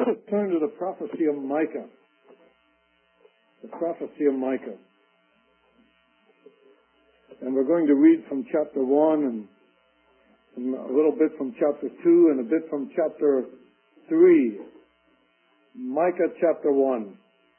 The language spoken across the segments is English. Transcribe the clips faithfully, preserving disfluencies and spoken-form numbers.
turn to the prophecy of Micah. The prophecy of Micah. And we're going to read from chapter one and a little bit from chapter two and a bit from chapter three. Micah chapter one.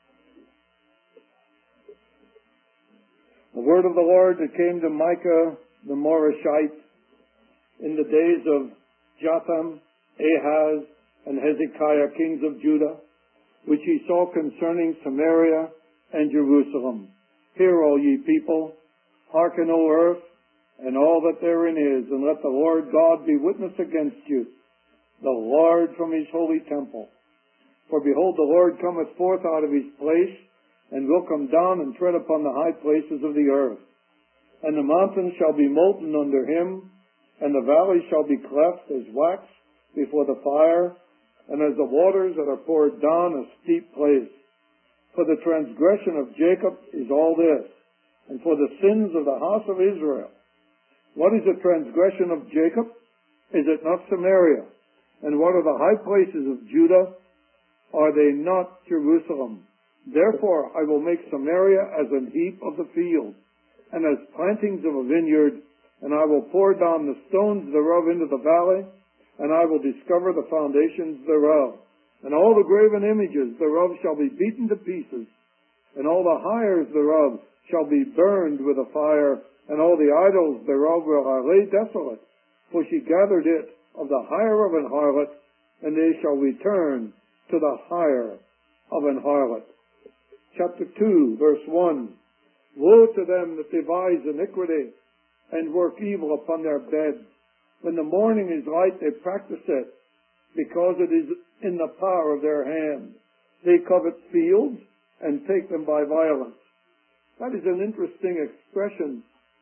The word of the Lord that came to Micah the Morashite in the days of Jotham, Ahaz, and Hezekiah, kings of Judah, which he saw concerning Samaria and Jerusalem. Hear, all ye people, hearken, O earth, and all that therein is, and let the Lord God be witness against you, the Lord from his holy temple. For behold, the Lord cometh forth out of his place, and will come down and tread upon the high places of the earth. And the mountains shall be molten under him, and the valleys shall be cleft as wax before the fire, and as the waters that are poured down a steep place. For the transgression of Jacob is all this, and for the sins of the house of Israel. What is the transgression of Jacob? Is it not Samaria? And what are the high places of Judah? Are they not Jerusalem? Therefore I will make Samaria as an heap of the field, and as plantings of a vineyard, and I will pour down the stones thereof into the valley, and I will discover the foundations thereof. And all the graven images thereof shall be beaten to pieces, and all the hires thereof shall be burned with a fire, and all the idols thereof will I lay desolate. For she gathered it of the hire of an harlot, and they shall return to the hire of an harlot. Chapter two, verse one. Woe to them that devise iniquity, and work evil upon their bed. When the morning is light, they practice it, because it is in the power of their hand. They covet fields, and take them by violence. That is an interesting expression.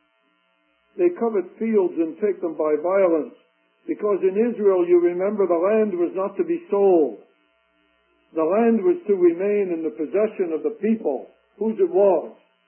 They covet fields and take them by violence, because in Israel, you remember, the land was not to be sold. The land was to remain in the possession of the people, whose it was.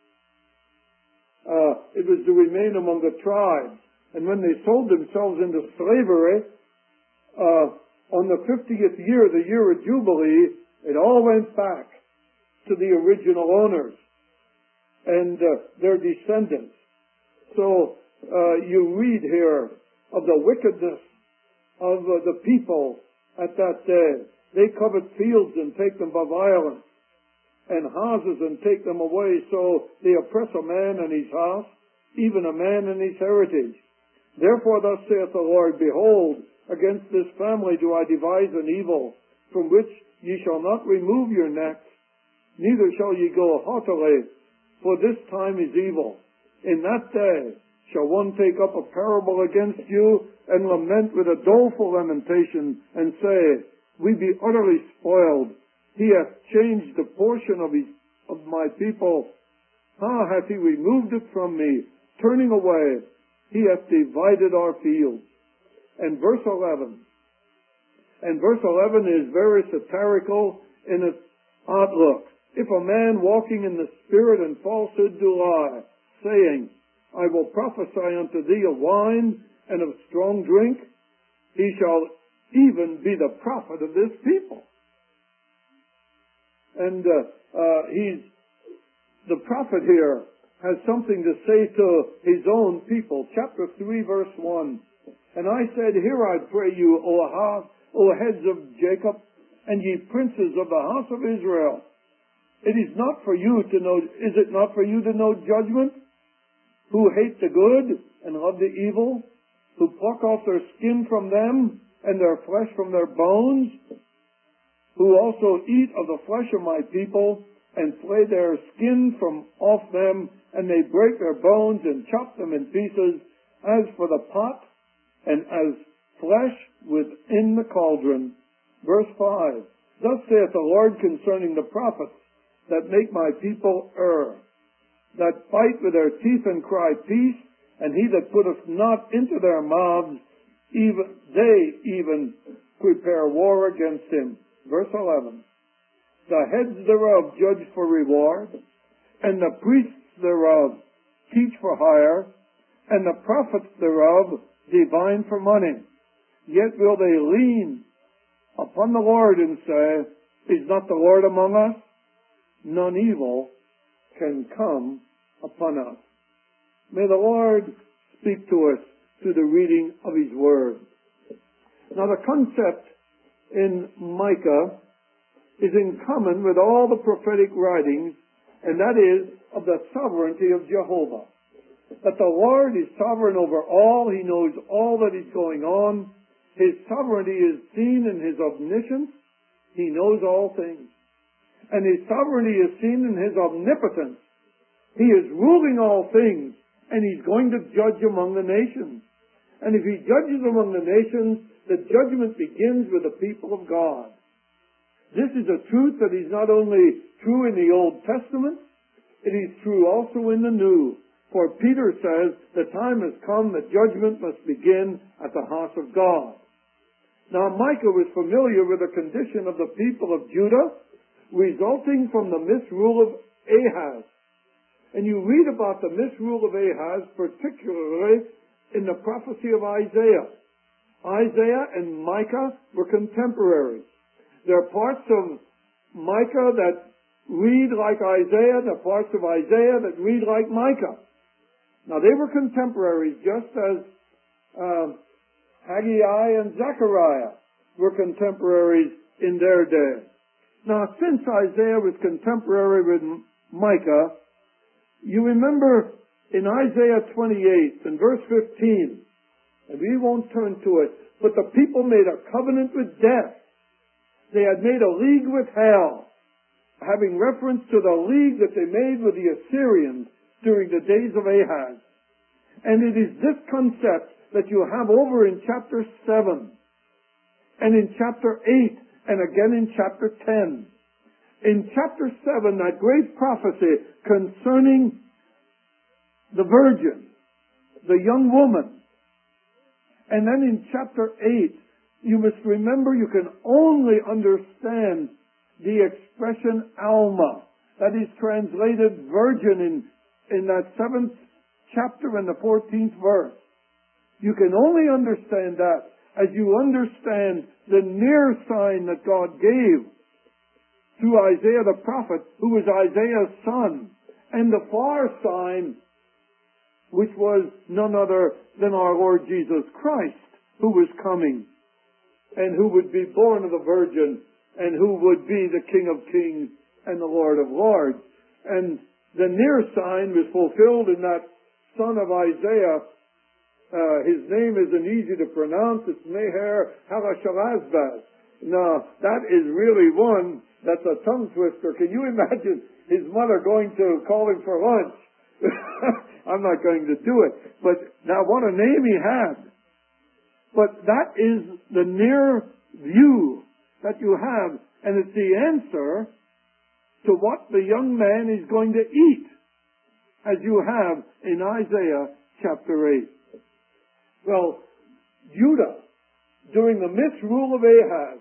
Uh, it was to remain among the tribes. And when they sold themselves into slavery, uh, on the fiftieth year, the year of Jubilee, it all went back to the original owners and uh, their descendants. So uh, you read here of the wickedness of uh, the people at that day. They covet fields and take them by violence, and houses and take them away. So they oppress a man and his house, even a man and his heritage. Therefore thus saith the Lord, Behold, against this family do I devise an evil, from which ye shall not remove your necks, neither shall ye go haughtily, for this time is evil. In that day shall one take up a parable against you, and lament with a doleful lamentation, and say, We be utterly spoiled. He hath changed the portion of his of my people. How hath he removed it from me, turning away? He hath divided our fields. And verse eleven. And verse eleven is very satirical in its outlook. If a man walking in the spirit and falsehood do lie, saying, I will prophesy unto thee of wine and of strong drink, he shall even be the prophet of this people. And uh, uh, he's the prophet here has something to say to his own people. Chapter three, verse one. And I said, Hear, I pray you, O house, O heads of Jacob, and ye princes of the house of Israel. It is not for you to know, is it not for you to know judgment? Who hate the good and love the evil, who pluck off their skin from them and their flesh from their bones, who also eat of the flesh of my people and flay their skin from off them, and they break their bones and chop them in pieces, as for the pot and as flesh within the cauldron. Verse five. Thus saith the Lord concerning the prophets that make my people err, that bite with their teeth and cry peace, and he that putteth not into their mouths, even they even prepare war against him. Verse eleven. The heads thereof judge for reward, and the priests thereof teach for hire, and the prophets thereof divine for money. Yet will they lean upon the Lord and say, is not the Lord among us? None evil can come upon us. May the Lord speak to us through the reading of His Word. Now the concept in Micah is in common with all the prophetic writings, and that is of the sovereignty of Jehovah. That the Lord is sovereign over all. He knows all that is going on. His sovereignty is seen in His omniscience. He knows all things. And His sovereignty is seen in His omnipotence. He is ruling all things, and He's going to judge among the nations. And if He judges among the nations, the judgment begins with the people of God. This is a truth that is not only true in the Old Testament, it is true also in the New. For Peter says, the time has come that judgment must begin at the house of God. Now Micah was familiar with the condition of the people of Judah, resulting from the misrule of Ahaz. And you read about the misrule of Ahaz, particularly in the prophecy of Isaiah. Isaiah and Micah were contemporaries. There are parts of Micah that read like Isaiah, and there are parts of Isaiah that read like Micah. Now they were contemporaries, just as uh, Haggai and Zechariah were contemporaries in their day. Now since Isaiah was contemporary with Micah, you remember in Isaiah twenty-eight and verse fifteen, and we won't turn to it, but the people made a covenant with death. They had made a league with hell, having reference to the league that they made with the Assyrians during the days of Ahaz. And it is this concept that you have over in chapter seven, and in chapter eight, and again in chapter ten. In chapter seven, that great prophecy concerning the virgin, the young woman. And then in chapter eight, you must remember you can only understand the expression Alma. That is translated virgin in, in that seventh chapter and the fourteenth verse. You can only understand that as you understand the near sign that God gave through Isaiah the prophet, who was Isaiah's son, and the far sign, which was none other than our Lord Jesus Christ, who was coming, and who would be born of the Virgin, and who would be the King of Kings and the Lord of Lords. And the near sign was fulfilled in that son of Isaiah. Uh, his name isn't easy to pronounce. It's Meher Halashalazbaz. Now, that is really one that's a tongue twister. Can you imagine his mother going to call him for lunch? I'm not going to do it. But now what a name he had. But that is the near view that you have. And it's the answer to what the young man is going to eat, as you have in Isaiah chapter eight. Well, Judah, during the misrule of Ahaz,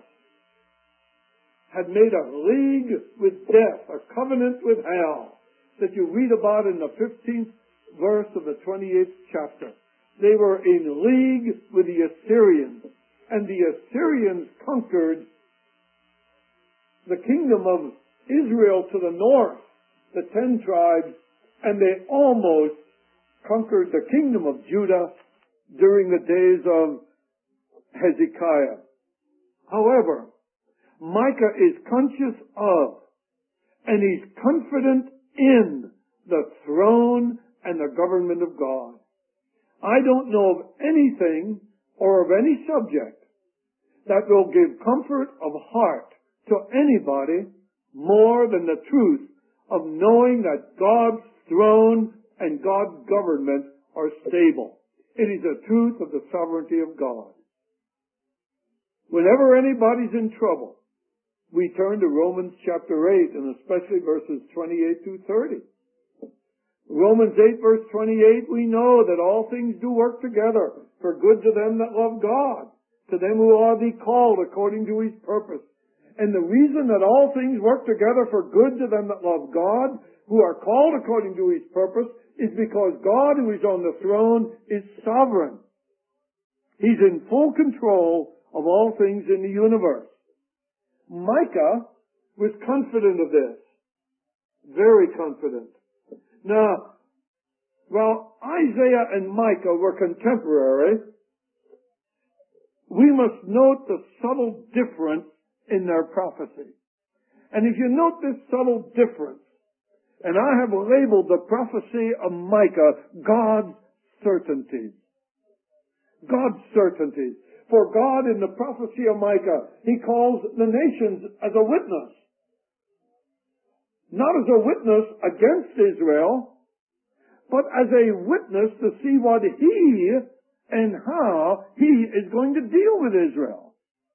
had made a league with death, a covenant with hell, that you read about in the fifteenth verse of the twenty-eighth chapter. They were in league with the Assyrians, and the Assyrians conquered the kingdom of Israel to the north, the ten tribes, and they almost conquered the kingdom of Judah during the days of Hezekiah. However, Micah is conscious of, and he's confident in, the throne and the government of God. I don't know of anything or of any subject that will give comfort of heart to anybody more than the truth of knowing that God's throne and God's government are stable. It is a truth of the sovereignty of God. Whenever anybody's in trouble, we turn to Romans chapter eight, and especially verses twenty-eight through thirty. Romans eight verse twenty-eight, we know that all things do work together for good to them that love God, to them who are the called according to His purpose. And the reason that all things work together for good to them that love God, who are called according to His purpose, is because God, who is on the throne, is sovereign. He's in full control of all things in the universe. Micah was confident of this. Very confident. Now, while Isaiah and Micah were contemporary, we must note the subtle difference in their prophecy. And if you note this subtle difference, and I have labeled the prophecy of Micah God's certainties. God's certainties. For God, in the prophecy of Micah, He calls the nations as a witness. Not as a witness against Israel, but as a witness to see what He and how He is going to deal with Israel.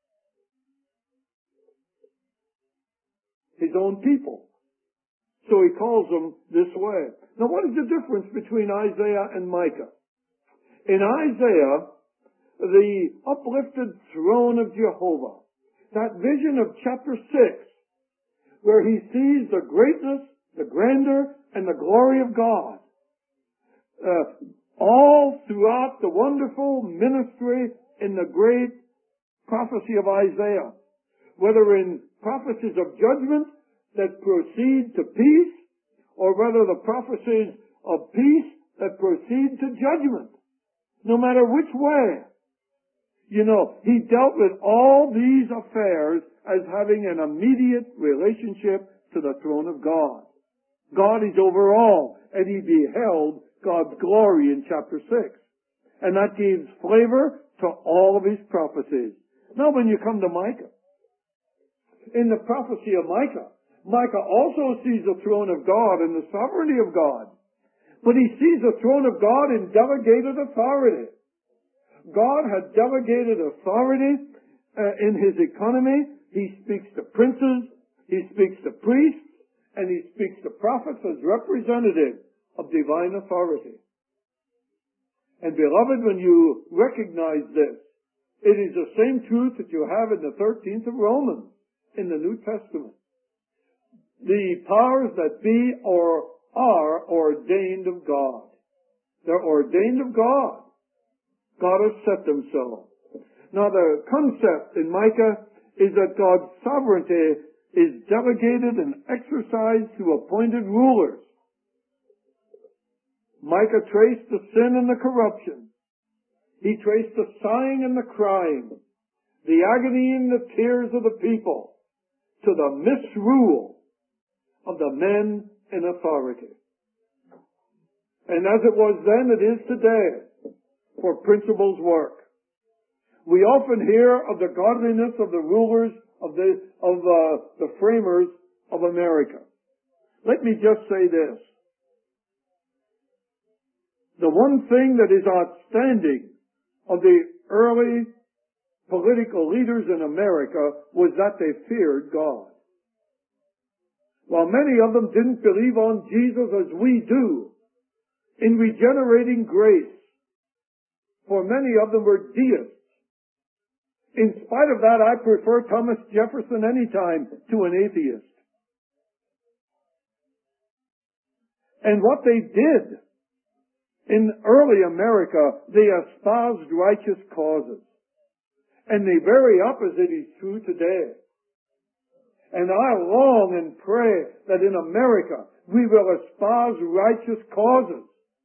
His own people. So He calls them this way. Now, what is the difference between Isaiah and Micah? In Isaiah, the uplifted throne of Jehovah, that vision of chapter six, where he sees the greatness, the grandeur, and the glory of God, uh, all throughout the wonderful ministry in the great prophecy of Isaiah, whether in prophecies of judgment that proceed to peace, or whether the prophecies of peace that proceed to judgment. No matter which way. You know, he dealt with all these affairs as having an immediate relationship to the throne of God. God is over all, and he beheld God's glory in chapter six. And that gives flavor to all of his prophecies. Now when you come to Micah, in the prophecy of Micah, Micah also sees the throne of God and the sovereignty of God. But he sees the throne of God in delegated authority. God had delegated authority uh, in his economy. He speaks to princes, he speaks to priests, and he speaks to prophets as representatives of divine authority. And beloved, when you recognize this, it is the same truth that you have in the thirteenth of Romans in the New Testament. The powers that be or are ordained of God. They're ordained of God. God has set them so. Now the concept in Micah is that God's sovereignty is delegated and exercised through appointed rulers. Micah traced the sin and the corruption. He traced the sighing and the crying, the agony and the tears of the people, to the misrule of the men in authority. And as it was then, it is today. For principles work. We often hear of the godliness of the rulers of the of uh, the framers of America. Let me just say this: the one thing that is outstanding of the early political leaders in America was that they feared God. While many of them didn't believe on Jesus as we do in regenerating grace, for many of them were deists. In spite of that, I prefer Thomas Jefferson any time to an atheist. And what they did in early America, they espoused righteous causes. And the very opposite is true today. And I long and pray that in America we will espouse righteous causes.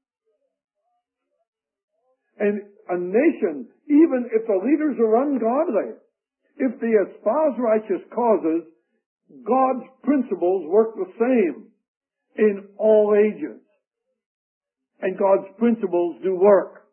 And a nation, even if the leaders are ungodly, if they espouse righteous causes, God's principles work the same in all ages. And God's principles do work.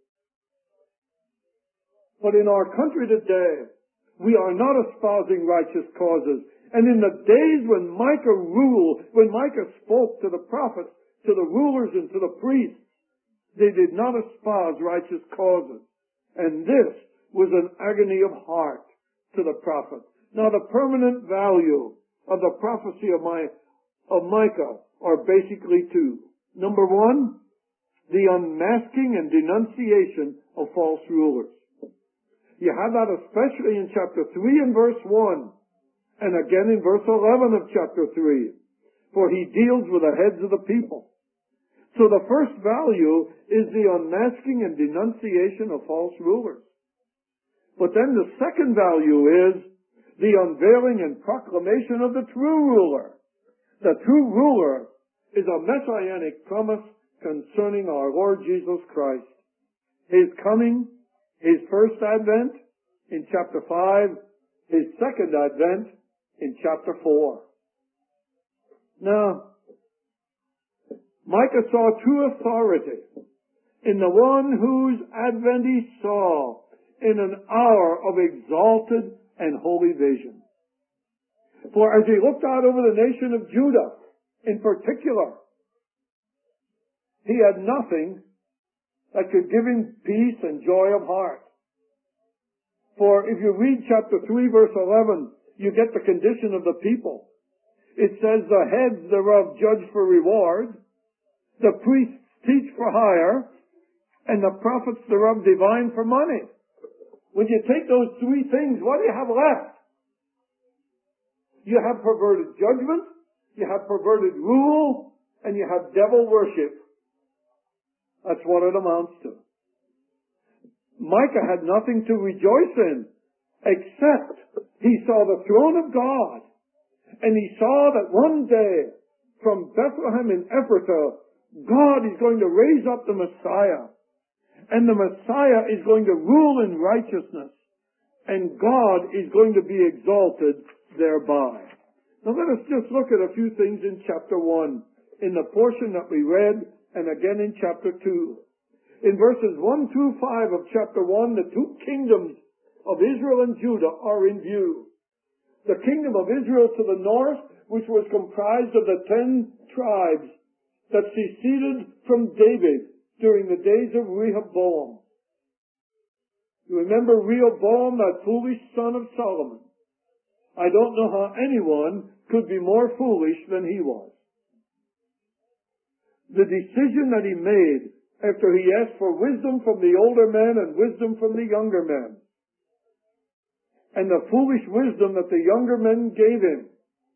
But in our country today, we are not espousing righteous causes. And in the days when Micah ruled, when Micah spoke to the prophets, to the rulers and to the priests, they did not espouse righteous causes. And this was an agony of heart to the prophet. Now the permanent value of the prophecy of, my, of Micah are basically two. Number one, the unmasking and denunciation of false rulers. You have that especially in chapter three and verse one, and again in verse eleven of chapter three, for he deals with the heads of the people. So the first value is the unmasking and denunciation of false rulers. But then the second value is the unveiling and proclamation of the true ruler. The true ruler is a messianic promise concerning our Lord Jesus Christ. His coming, His first advent in chapter five, His second advent in chapter four. Now, Micah saw true authority in the one whose advent he saw in an hour of exalted and holy vision. For as he looked out over the nation of Judah in particular, he had nothing that could give him peace and joy of heart. For if you read chapter three verse eleven, you get the condition of the people. It says, the heads thereof judge for reward, the priests teach for hire, and the prophets thereof divine for money. When you take those three things, what do you have left? You have perverted judgment, you have perverted rule, and you have devil worship. That's what it amounts to. Micah had nothing to rejoice in, except he saw the throne of God, and he saw that one day, from Bethlehem in Ephrathah, God is going to raise up the Messiah, and the Messiah is going to rule in righteousness, and God is going to be exalted thereby. Now let us just look at a few things in chapter one, in the portion that we read, and again in chapter two. In verses one through five of chapter one, the two kingdoms of Israel and Judah are in view. The kingdom of Israel to the north, which was comprised of the ten tribes that seceded from David during the days of Rehoboam. You remember Rehoboam, that foolish son of Solomon. I don't know how anyone could be more foolish than he was. The decision that he made after he asked for wisdom from the older men and wisdom from the younger men, and the foolish wisdom that the younger men gave him,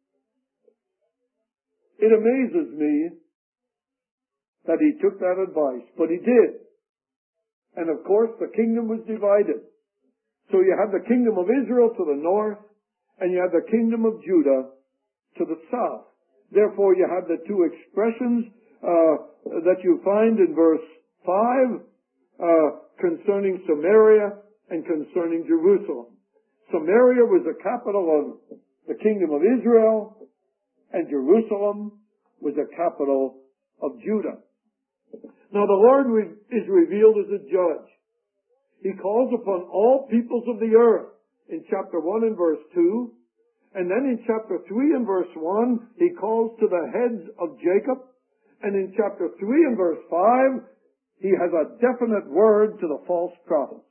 it amazes me that he took that advice, but he did. And of course the kingdom was divided. So you have the kingdom of Israel to the north, and you have the kingdom of Judah to the south. Therefore you have the two expressions uh, that you find in verse five uh, concerning Samaria and concerning Jerusalem. Samaria was the capital of the kingdom of Israel, and Jerusalem was the capital of Judah. Now the Lord is revealed as a judge. He calls upon all peoples of the earth in chapter one and verse two, and then in chapter three and verse one, he calls to the heads of Jacob, and in chapter three and verse five, he has a definite word to the false prophets.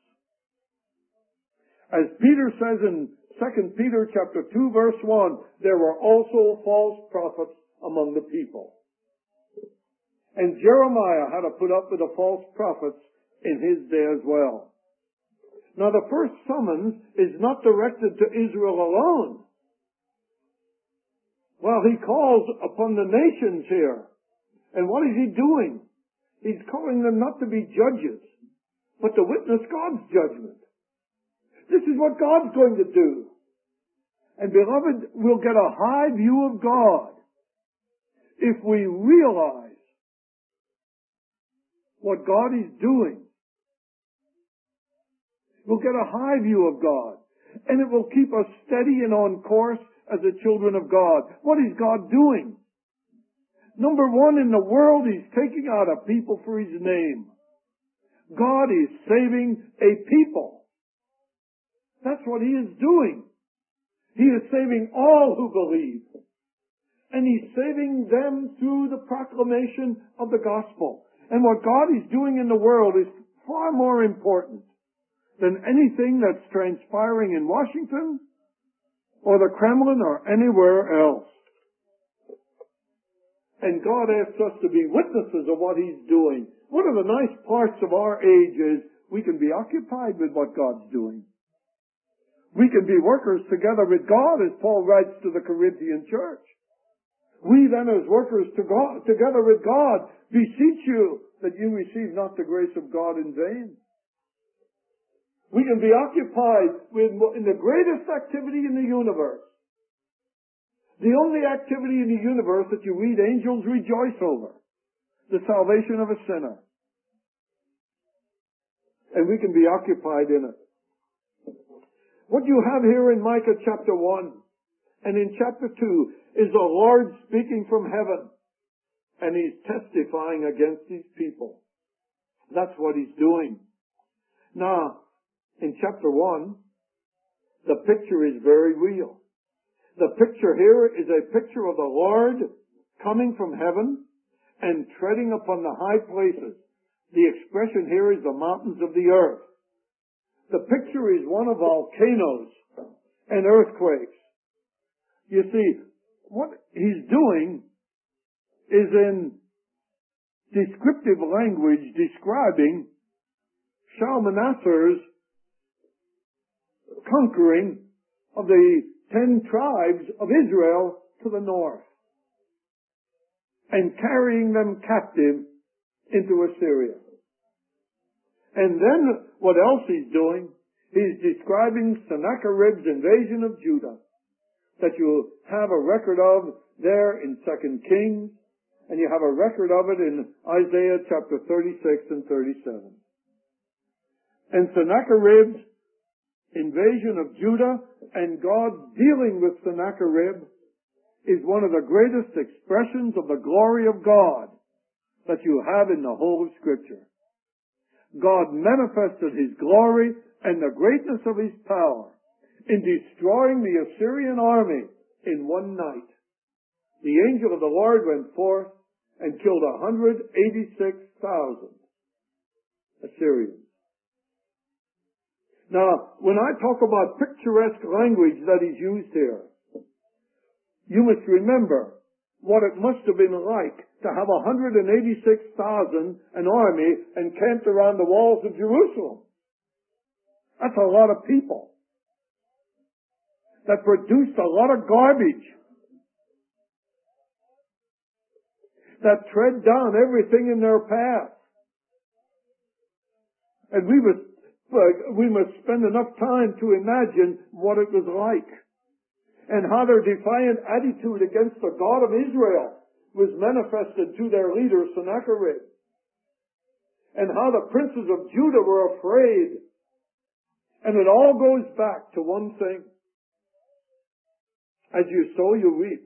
As Peter says in Second Peter chapter two verse one, there were also false prophets among the people. And Jeremiah had to put up with the false prophets in his day as well. Now the first summons is not directed to Israel alone. Well, he calls upon the nations here. And what is he doing? He's calling them not to be judges, but to witness God's judgment. This is what God's going to do. And beloved, we'll get a high view of God if we realize what God is doing. We'll get a high view of God, and it will keep us steady and on course as the children of God. What is God doing? Number one, in the world, He's taking out a people for His name. God is saving a people. That's what He is doing. He is saving all who believe. And He's saving them through the proclamation of the gospel. And what God is doing in the world is far more important than anything that's transpiring in Washington or the Kremlin or anywhere else. And God asks us to be witnesses of what He's doing. One of the nice parts of our age is we can be occupied with what God's doing. We can be workers together with God, as Paul writes to the Corinthian church. We then, as workers to God, together with God, beseech you that you receive not the grace of God in vain. We can be occupied with in the greatest activity in the universe. The only activity in the universe that you read angels rejoice over. The salvation of a sinner. And we can be occupied in it. What you have here in Micah chapter one and in chapter two is the Lord speaking from heaven. And He's testifying against these people. That's what He's doing. Now, in chapter one, the picture is very real. The picture here is a picture of the Lord coming from heaven and treading upon the high places. The expression here is the mountains of the earth. The picture is one of volcanoes and earthquakes. You see, what He's doing is in descriptive language describing Shalmaneser's conquering of the ten tribes of Israel to the north and carrying them captive into Assyria. And then what else He's doing? He's describing Sennacherib's invasion of Judah that you have a record of there in Second Kings, and you have a record of it in Isaiah chapter thirty-six and thirty-seven. And Sennacherib's invasion of Judah and God dealing with Sennacherib is one of the greatest expressions of the glory of God that you have in the whole of Scripture. God manifested His glory and the greatness of His power in destroying the Assyrian army in one night. The angel of the Lord went forth and killed one hundred eighty-six thousand Assyrians. Now, when I talk about picturesque language that is used here, you must remember what it must have been like to have one hundred eighty-six thousand, an army, encamped around the walls of Jerusalem. That's a lot of people. That produced a lot of garbage. That tread down everything in their path. And we must But we must spend enough time to imagine what it was like and how their defiant attitude against the God of Israel was manifested to their leader Sennacherib, and how the princes of Judah were afraid. And it all goes back to one thing. As you sow, you reap.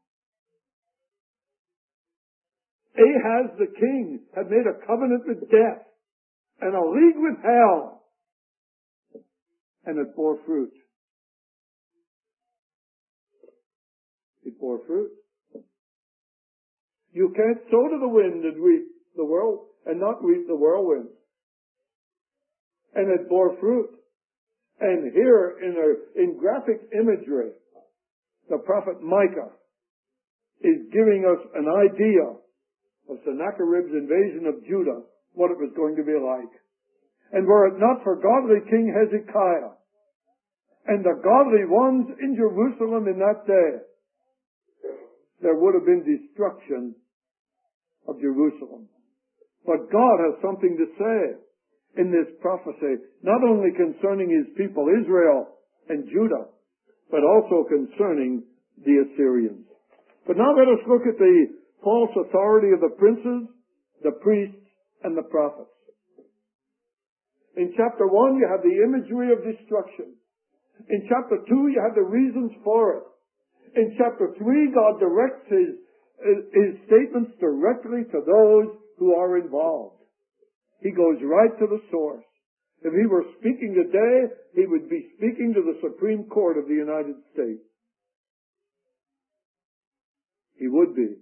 Ahaz the king had made a covenant with death and a league with hell. And it bore fruit. It bore fruit. You can't sow to the wind and reap the whirl and not reap the whirlwind. And it bore fruit. And here in a, in graphic imagery, the prophet Micah is giving us an idea of Sennacherib's invasion of Judah, what it was going to be like. And were it not for godly King Hezekiah and the godly ones in Jerusalem in that day, there would have been destruction of Jerusalem. But God has something to say in this prophecy, not only concerning His people Israel and Judah, but also concerning the Assyrians. But now let us look at the false authority of the princes, the priests, and the prophets. In chapter one, you have the imagery of destruction. In chapter two, you have the reasons for it. In chapter three, God directs His, His statements directly to those who are involved. He goes right to the source. If He were speaking today, He would be speaking to the Supreme Court of the United States. He would be.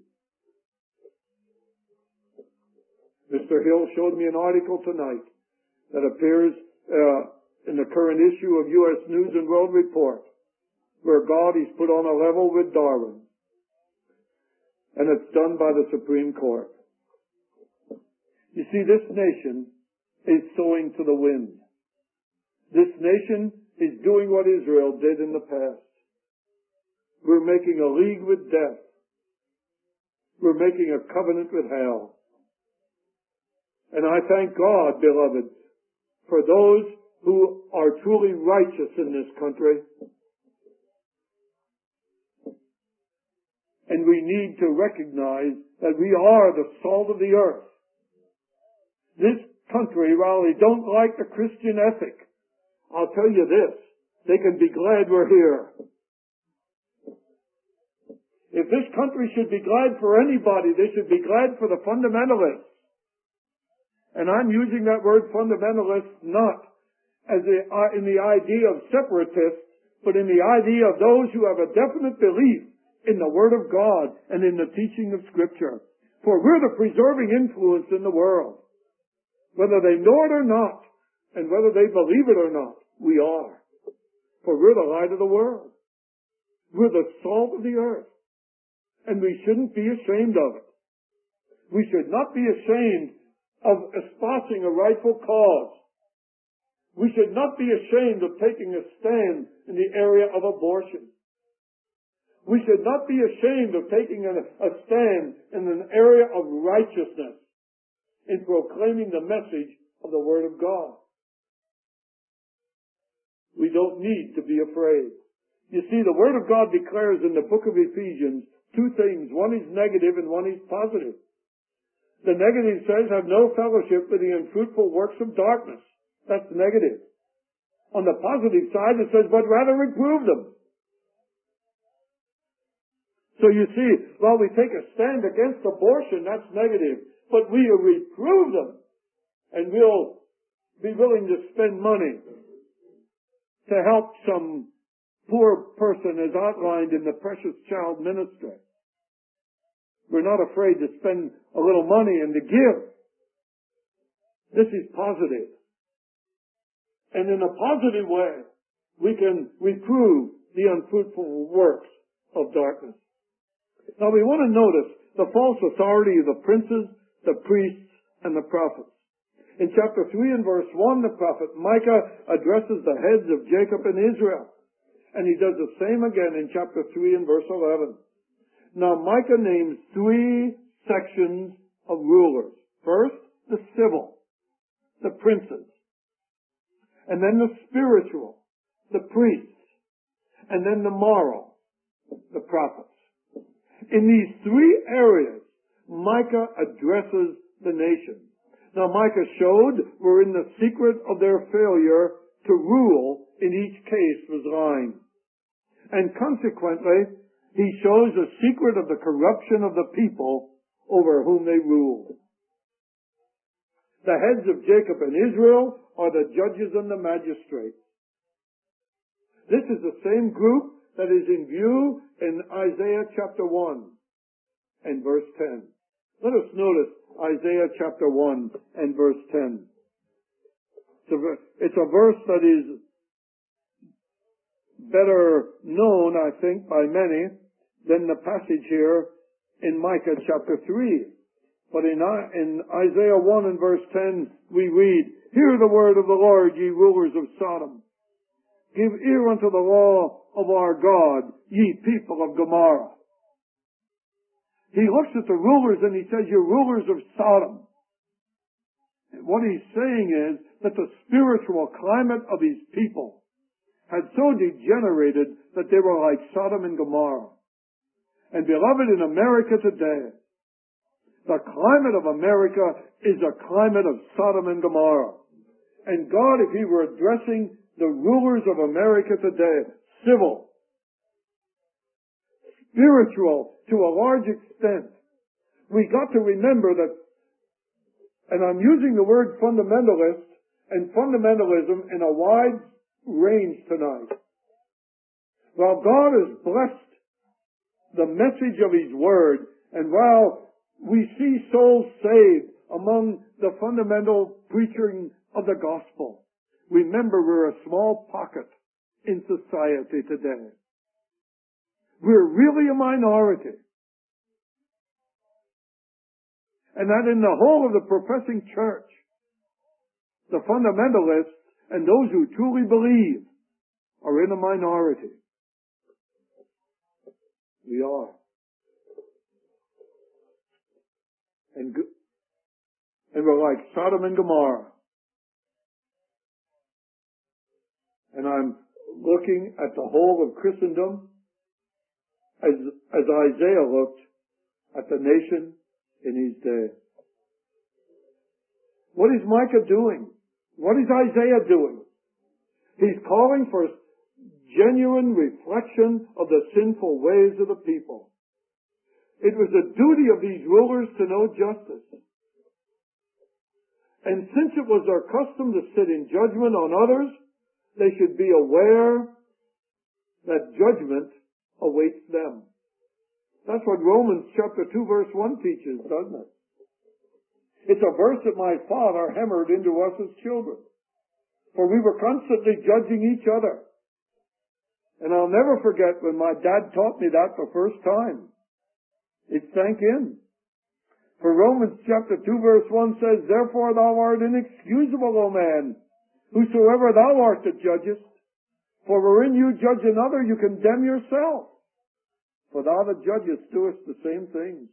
Mister Hill showed me an article tonight that appears uh, in the current issue of U S News and World Report, where God is put on a level with Darwin. And it's done by the Supreme Court. You see, this nation is sowing to the wind. This nation is doing what Israel did in the past. We're making a league with death. We're making a covenant with hell. And I thank God, beloved, for those who are truly righteous in this country. And we need to recognize that we are the salt of the earth. This country, while they don't like the Christian ethic, I'll tell you this, they can be glad we're here. If this country should be glad for anybody, they should be glad for the fundamentalists. And I'm using that word fundamentalist not as a, uh, in the idea of separatists, but in the idea of those who have a definite belief in the Word of God and in the teaching of Scripture. For we're the preserving influence in the world. Whether they know it or not, and whether they believe it or not, we are. For we're the light of the world. We're the salt of the earth. And we shouldn't be ashamed of it. We should not be ashamed of espousing a rightful cause. We should not be ashamed of taking a stand in the area of abortion. We should not be ashamed of taking a, a stand in an area of righteousness in proclaiming the message of the Word of God. We don't need to be afraid. You see, the Word of God declares in the book of Ephesians two things. One is negative and one is positive. The negative says, have no fellowship with the unfruitful works of darkness. That's negative. On the positive side, it says, but rather reprove them. So you see, while we take a stand against abortion, that's negative. But we reprove them. And we'll be willing to spend money to help some poor person as outlined in the Precious Child Ministry. We're not afraid to spend a little money and to give. This is positive. And in a positive way, we can reprove the unfruitful works of darkness. Now we want to notice the false authority of the princes, the priests, and the prophets. In chapter three and verse one, the prophet Micah addresses the heads of Jacob and Israel. And he does the same again in chapter three and verse eleven. Now Micah names three sections of rulers. First, the civil, the princes. And then the spiritual, the priests. And then the moral, the prophets. In these three areas, Micah addresses the nation. Now Micah showed wherein in the secret of their failure to rule in each case was lying. And consequently, he shows the secret of the corruption of the people over whom they ruled. The heads of Jacob and Israel are the judges and the magistrates. This is the same group that is in view in Isaiah chapter one and verse ten. Let us notice Isaiah chapter one and verse ten. It's a, it's a verse that is better known, I think, by many than the passage here in Micah chapter three. But in, in Isaiah one and verse ten, we read, hear the word of the Lord, ye rulers of Sodom. Give ear unto the law of our God, ye people of Gomorrah. He looks at the rulers and he says, you're rulers of Sodom. And what he's saying is that the spiritual climate of his people had so degenerated that they were like Sodom and Gomorrah. And beloved, in America today, the climate of America is a climate of Sodom and Gomorrah. And God, if He were addressing the rulers of America today, civil, spiritual to a large extent, we got to remember that, and I'm using the word fundamentalist and fundamentalism in a wide range tonight. While God has blessed the message of His Word, and while we see souls saved among the fundamental preaching of the gospel, remember we're a small pocket in society today. We're really a minority. And that in the whole of the professing church, the fundamentalists and those who truly believe are in a minority. We are. And, and we're like Sodom and Gomorrah. And I'm looking at the whole of Christendom as, as Isaiah looked at the nation in his day. What is Micah doing? What is Isaiah doing? He's calling for genuine reflection of the sinful ways of the people. It was the duty of these rulers to know justice. And since it was their custom to sit in judgment on others, they should be aware that judgment awaits them. That's what Romans chapter two verse one teaches, doesn't it? It's a verse that my father hammered into us as children. For we were constantly judging each other. And I'll never forget when my dad taught me that the first time. It sank in. For Romans chapter two verse one says, Therefore thou art inexcusable, O man, whosoever thou art that judgest. For wherein you judge another, you condemn yourself. For thou that judgest doest the same things.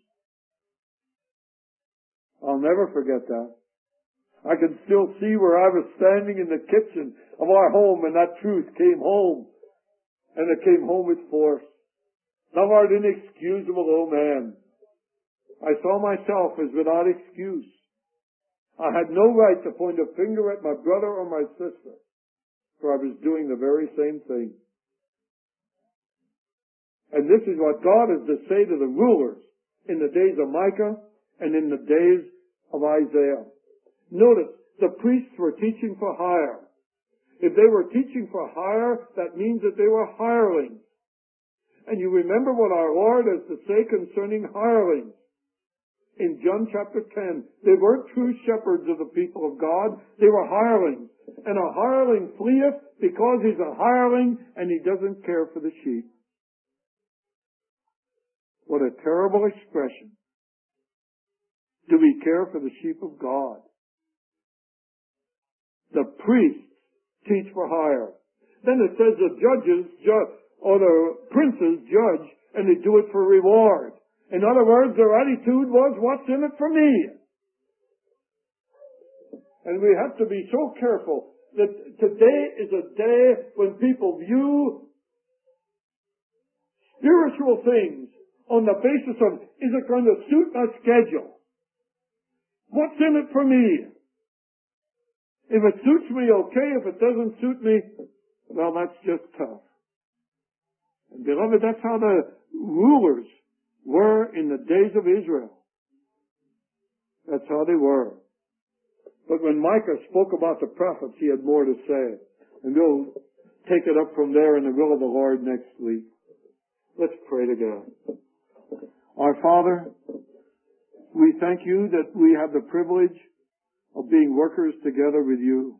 I'll never forget that. I can still see where I was standing in the kitchen of our home and that truth came home. And it came home with force. Thou art inexcusable, O man. I saw myself as without excuse. I had no right to point a finger at my brother or my sister, for I was doing the very same thing. And this is what God has to say to the rulers in the days of Micah and in the days of Isaiah. Notice, the priests were teaching for hire. If they were teaching for hire, that means that they were hirelings. And you remember what our Lord has to say concerning hirelings. In John chapter ten, they weren't true shepherds of the people of God. They were hirelings. And a hireling fleeth because he's a hireling and he doesn't care for the sheep. What a terrible expression. Do we care for the sheep of God? The priests teach for hire. Then it says the judges ju- or the princes judge and they do it for reward. In other words, their attitude was, what's in it for me? And we have to be so careful that today is a day when people view spiritual things on the basis of, is it going to suit my schedule? What's in it for me? If it suits me, okay. If it doesn't suit me, well, that's just tough. And beloved, that's how the rulers were in the days of Israel. That's how they were. But when Micah spoke about the prophets, he had more to say. And we'll take it up from there in the will of the Lord next week. Let's pray together. Our Father, we thank you that we have the privilege of being workers together with you.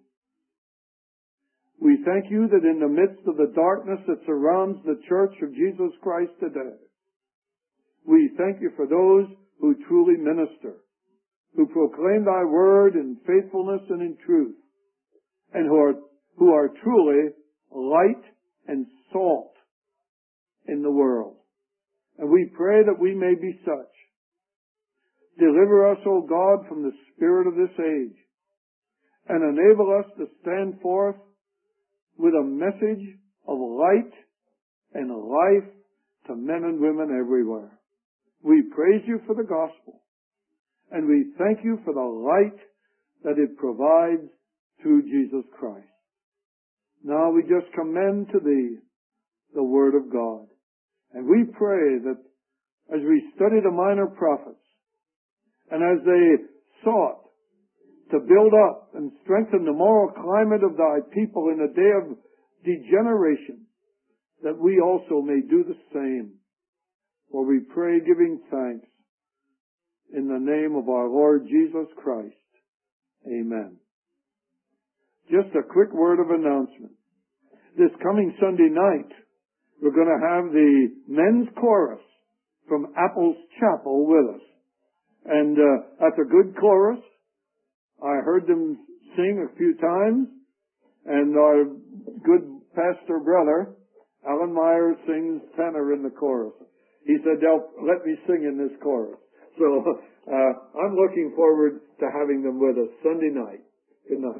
We thank you that in the midst of the darkness that surrounds the church of Jesus Christ today, we thank you for those who truly minister, who proclaim thy word in faithfulness and in truth, and who are, who are truly light and salt in the world. And we pray that we may be such. Deliver us, O God, from the spirit of this age, and enable us to stand forth with a message of light and life to men and women everywhere. We praise you for the gospel, and we thank you for the light that it provides through Jesus Christ. Now we just commend to thee the word of God, and we pray that as we study the minor prophets, and as they sought to build up and strengthen the moral climate of thy people in a day of degeneration, that we also may do the same. For we pray giving thanks in the name of our Lord Jesus Christ. Amen. Just a quick word of announcement. This coming Sunday night, we're going to have the men's chorus from Apples Chapel with us. And uh, that's a good chorus. I heard them sing a few times. And our good pastor brother, Alan Myers, sings tenor in the chorus. He said, they'll let me sing in this chorus. So uh, I'm looking forward to having them with us Sunday night. Good night.